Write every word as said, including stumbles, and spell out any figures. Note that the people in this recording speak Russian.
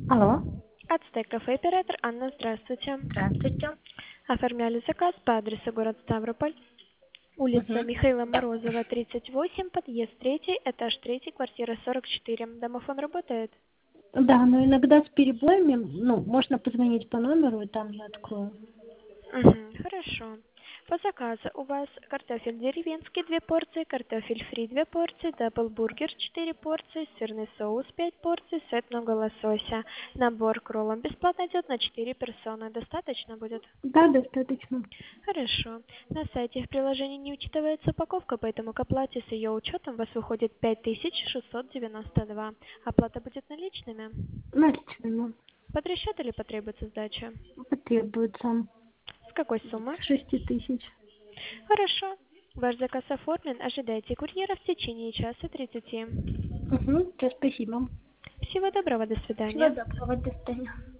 Алло, Ацтек кафе оператор Анна, здравствуйте. здравствуйте. Оформляли заказ по адресу город Ставрополь, улица Мгм. Михаила Морозова, тридцать восемь, подъезд третий, этаж третий, квартира сорок четыре. Домофон работает? Да, но иногда с перебоями, ну, можно позвонить по номеру, и там я открою. Мгм, хорошо. По заказу у вас картофель деревенский две порции, картофель фри две порции, даблбургер четыре порции, сырный соус пять порций, сет много лосося. Набор к роллам бесплатно идет на четыре персоны. Достаточно будет? Да, достаточно. Хорошо. На сайте в приложении не учитывается упаковка, поэтому к оплате с ее учетом у вас выходит пять тысяч шестьсот девяносто два. Оплата будет наличными? Наличными. Под расчет или потребуется сдача? Потребуется С какой суммы? с шести тысяч. Хорошо. Ваш заказ оформлен. Ожидайте курьера в течение часа тридцати. Угу, все, спасибо. Всего доброго. До Всего свидания. доброго, до свидания.